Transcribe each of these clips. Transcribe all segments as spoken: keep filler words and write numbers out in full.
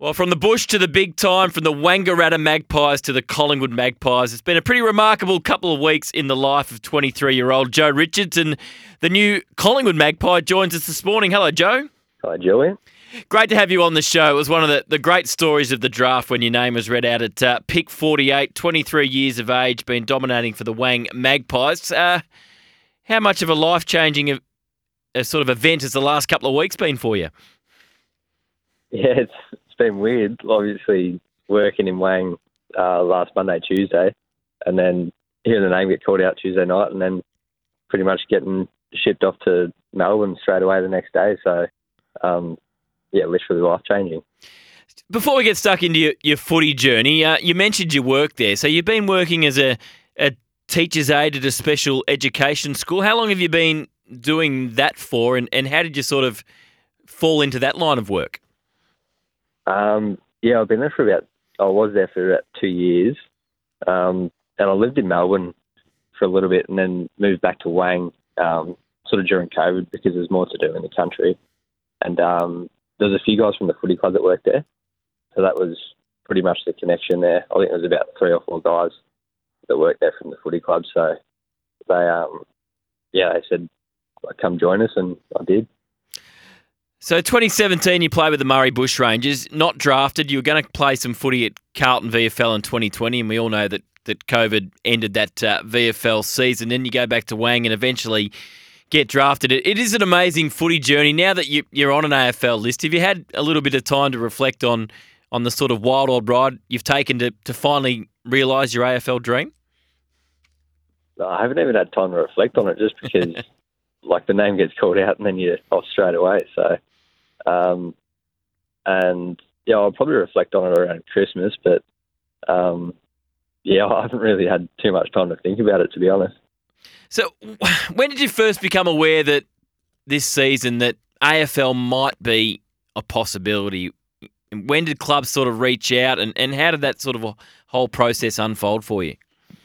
Well, from the bush to the big time, from the Wangaratta Magpies to the Collingwood Magpies, it's been a pretty remarkable couple of weeks in the life of twenty-three-year-old Joe Richards, and the new Collingwood Magpie joins us this morning. Hello, Joe. Hi, Julian. Great to have you on the show. It was one of the, the great stories of the draft when your name was read out at uh, pick forty-eight, twenty-three years of age, been dominating for the Wang Magpies. Uh, how much of a life-changing a, a sort of event has the last couple of weeks been for you? Yeah, it's it's been weird. Obviously, working in Wang uh, last Monday, Tuesday, and then hearing the name get called out Tuesday night, and then pretty much getting shipped off to Melbourne straight away the next day. So, um, yeah, literally life-changing. Before we get stuck into your, your footy journey, uh, you mentioned your work there. So you've been working as a, a teacher's aide at a special education school. How long have you been doing that for, and, and how did you sort of fall into that line of work? Um, yeah, I've been there for about, I was there for about two years. Um, and I lived in Melbourne for a little bit and then moved back to Wang um, sort of during COVID because there's more to do in the country. And um, there was a few guys from the footy club that worked there. So that was pretty much the connection there. I think there was about three or four guys that worked there from the footy club. So they, um, yeah, they said, come join us, and I did. So twenty seventeen, you played with the Murray Bushrangers, not drafted. You were going to play some footy at Carlton V F L in twenty twenty, and we all know that, that COVID ended that uh, V F L season. Then you go back to Wang and eventually get drafted. It, it is an amazing footy journey. Now that you, you're on an A F L list, have you had a little bit of time to reflect on on the sort of wild old ride you've taken to, to finally realise your A F L dream? No, I haven't even had time to reflect on it just because, like, the name gets called out and then you're off straight away. So, um, and, yeah, I'll probably reflect on it around Christmas, but, um, yeah, I haven't really had too much time to think about it, to be honest. So when did you first become aware that this season that A F L might be a possibility? When did clubs sort of reach out, and, and how did that sort of a whole process unfold for you?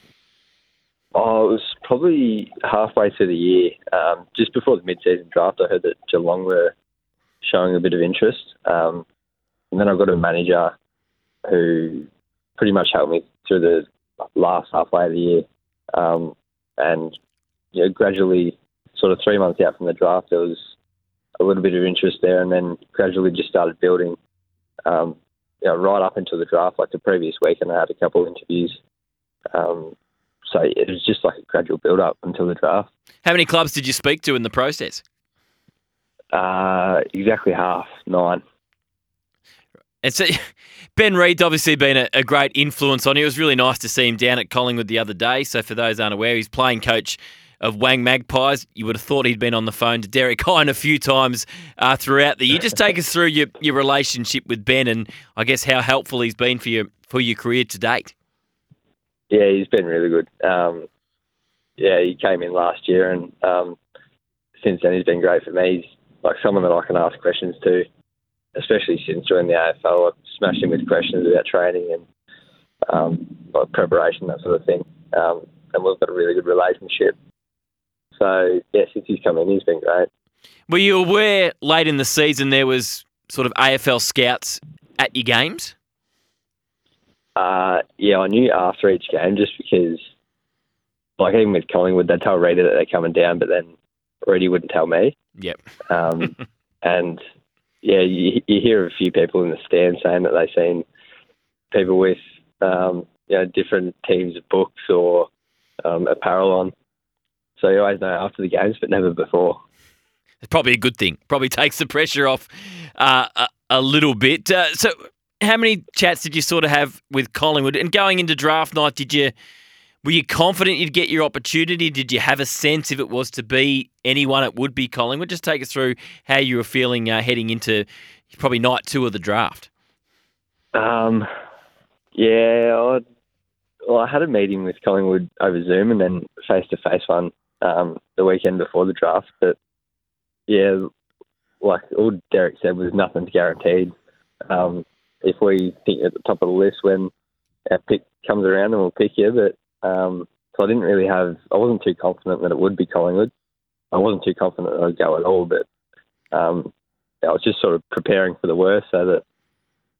Oh, it was probably halfway through the year. Um, just before the mid-season draft, I heard that Geelong were showing a bit of interest. Um, and then I got a manager who pretty much helped me through the last halfway of the year. Um, and you know, gradually, sort of three months out from the draft, there was a little bit of interest there, and then gradually just started building um, you know, right up until the draft, like the previous week, and I had a couple of interviews. Um, so it was just like a gradual build-up until the draft. How many clubs did you speak to in the process? Uh, exactly half, nine. And so Ben Reid's obviously been a, a great influence on you. It was really nice to see him down at Collingwood the other day. So for those unaware, he's playing coach of Wang Magpies. You would have thought he'd been on the phone to Derek Hine a few times uh, throughout the year. Just take us through your, your relationship with Ben, and I guess how helpful he's been for your for your career to date. Yeah, he's been really good. Um, yeah, he came in last year, and um, since then he's been great for me. He's like someone that I can ask questions to, especially since joining the A F L. I've smashed him with questions about training and um, like preparation, that sort of thing. Um, and we've got a really good relationship. So, yeah, since he's come in, he's been great. Were you aware late in the season there was sort of A F L scouts at your games? Uh, yeah, I knew after each game just because, like, even with Collingwood, they'd tell Reader that they're coming down, but then Reader wouldn't tell me. Yep. Um, and, yeah, you, you hear a few people in the stand saying that they've seen people with, um, you know, different teams' books or um, apparel on. So you always know after the games, but never before. It's probably a good thing. Probably takes the pressure off uh, a, a little bit. Uh, so how many chats did you sort of have with Collingwood? And going into draft night, did you were you confident you'd get your opportunity? Did you have a sense if it was to be anyone, it would be Collingwood? Just take us through how you were feeling uh, heading into probably night two of the draft. Um, yeah, I, well, I had a meeting with Collingwood over Zoom and then face-to-face one um, the weekend before the draft. But, yeah, like all Derek said was nothing's guaranteed. Um, if we think you're at the top of the list when our pick comes around, then we'll pick you. But um, so I didn't really have, I wasn't too confident that it would be Collingwood. I wasn't too confident that I'd go at all, but um, I was just sort of preparing for the worst so that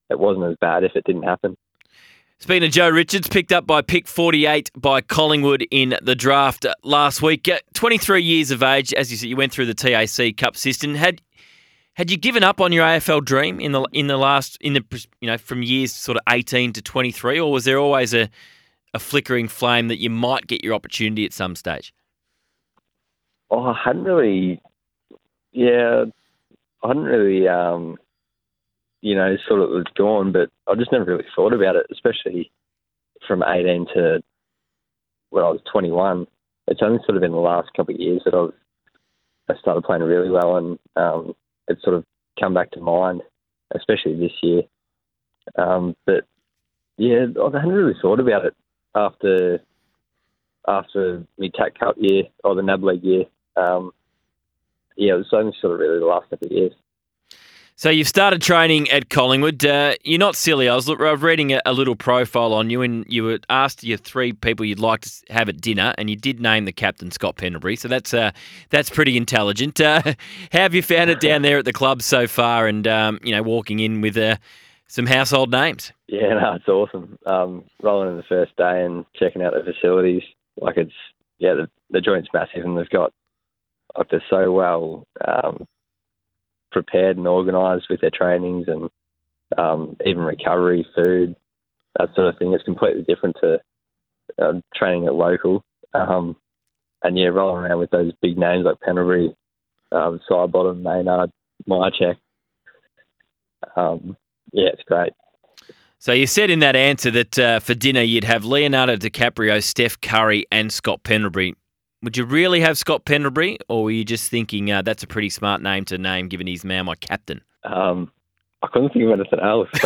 it wasn't as bad if it didn't happen. Speaking of Joe Richards, picked up by pick forty-eight by Collingwood in the draft last week. Uh, twenty-three years of age, as you said, you went through the T A C Cup system. Had had you given up on your A F L dream in the in the last in the you know from years sort of eighteen to twenty-three, or was there always a a flickering flame that you might get your opportunity at some stage? Oh, I hadn't really, yeah, I hadn't really. Um, you know, sort of was gone, but I just never really thought about it, especially from eighteen to when I was twenty-one. It's only sort of in the last couple of years that I've I started playing really well, and um, it's sort of come back to mind, especially this year. Um, but yeah, I hadn't really thought about it after after my T A C Cup year or the N A B League year. Um, yeah, it was only sort of really the last couple of years. So you've started training at Collingwood. Uh, you're not silly. I was, look, I was reading a, a little profile on you, and you were asked your three people you'd like to have at dinner, and you did name the captain, Scott Pendlebury. So that's uh, that's pretty intelligent. Uh, how have you found it down there at the club so far, and um, you know, walking in with uh, some household names? Yeah, no, it's awesome. Um, rolling in the first day and checking out the facilities, like it's yeah, the, the joint's massive, and they've got like they're so well. Um, prepared and organised with their trainings, and um, even recovery, food, that sort of thing. It's completely different to uh, training at local. Um, and yeah, rolling around with those big names like Pendlebury, um, Sidebottom, Maynard, Myercheck. Um, yeah, it's great. So you said in that answer that uh, for dinner you'd have Leonardo DiCaprio, Steph Curry and Scott Pendlebury. Would you really have Scott Pendlebury, or were you just thinking uh, that's a pretty smart name to name, given he's now my captain? Um, I couldn't think of anything else, so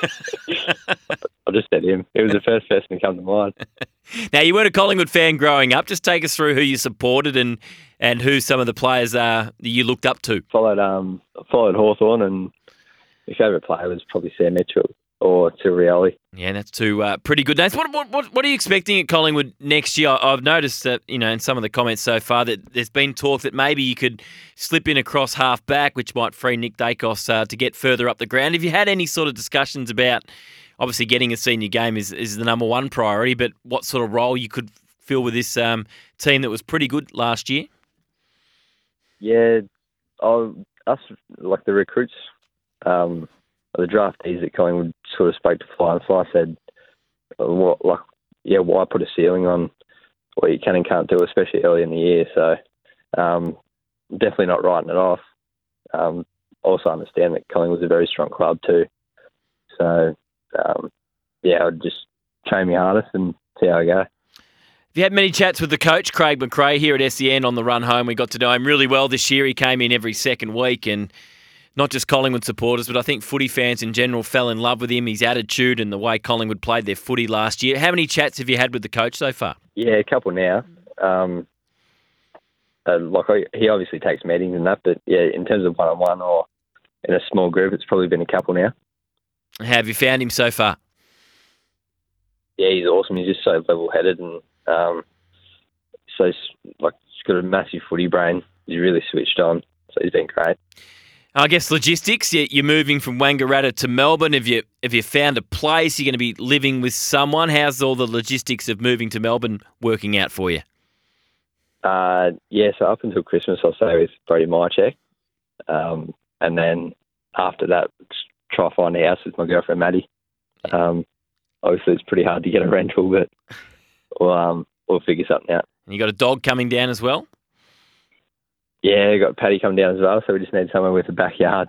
I just said him. He was the first person to come to mind. Now, you weren't a Collingwood fan growing up. Just take us through who you supported and, and who some of the players uh, that you looked up to. Followed um, followed Hawthorn, and my favourite player was probably Sam Mitchell or Tirioli. Yeah, that's two uh, pretty good names. What, what what what are you expecting at Collingwood next year? I've noticed that, you know, in some of the comments so far that there's been talk that maybe you could slip in across half back, which might free Nick Dacos uh, to get further up the ground. Have you had any sort of discussions about, obviously getting a senior game is, is the number one priority, but what sort of role you could fill with this um, team that was pretty good last year? Yeah, I, us, like the recruits, um, the draftees at Collingwood sort of spoke to Fly and Fly said, what, like, yeah, why put a ceiling on what you can and can't do, especially early in the year? So um, definitely not writing it off. Um, also understand that Collingwood's a very strong club too. So, um, yeah, I'd just train my hardest and see how I go. Have you had many chats with the coach, Craig McRae, here at S E N on the run home? We got to know him really well this year. He came in every second week, and not just Collingwood supporters, but I think footy fans in general fell in love with him, his attitude and the way Collingwood played their footy last year. How many chats have you had with the coach so far? Yeah, a couple now. Um, uh, like he obviously takes meetings and that, but yeah, in terms of one-on-one or in a small group, it's probably been a couple now. How have you found him so far? Yeah, he's awesome. He's just so level-headed and um, so like he's got a massive footy brain. He's really switched on, so he's been great. I guess logistics, you're moving from Wangaratta to Melbourne. Have you have you found a place? You're going to be living with someone. How's all the logistics of moving to Melbourne working out for you? Uh, yeah, so up until Christmas I'll stay with Brody Myercheck. Um, and then after that, try to find a house with my girlfriend Maddie. Um, obviously it's pretty hard to get a rental, but we'll, um, we'll figure something out. And you got a dog coming down as well? Yeah, got Paddy coming down as well, so we just need somewhere with a backyard.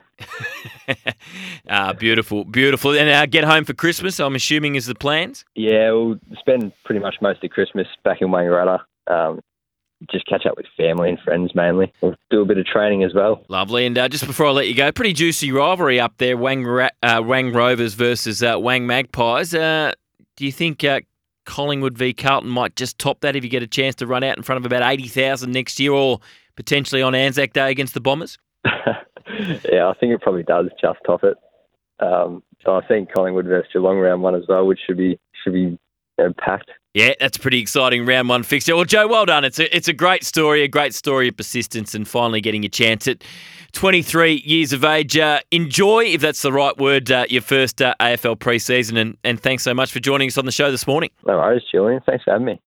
ah, beautiful, beautiful. And uh, get home for Christmas, I'm assuming, is the plans? Yeah, we'll spend pretty much most of Christmas back in Wangaratta. Um, just catch up with family and friends mainly. We'll do a bit of training as well. Lovely. And uh, just before I let you go, pretty juicy rivalry up there, Wang, uh, Wang Rovers versus uh, Wang Magpies. Uh, do you think uh, Collingwood v Carlton might just top that if you get a chance to run out in front of about eighty thousand next year, or potentially on Anzac Day against the Bombers? Yeah, I think it probably does just top it. Um, so I think Collingwood versus Geelong round one as well, which should be should be you know, packed. Yeah, that's a pretty exciting round one fixture. Well, Joe, well done. It's a it's a great story, a great story of persistence and finally getting a chance at twenty-three years of age. Uh, enjoy, if that's the right word, uh, your first uh, A F L pre-season, and, and thanks so much for joining us on the show this morning. No worries, Julian. Thanks for having me.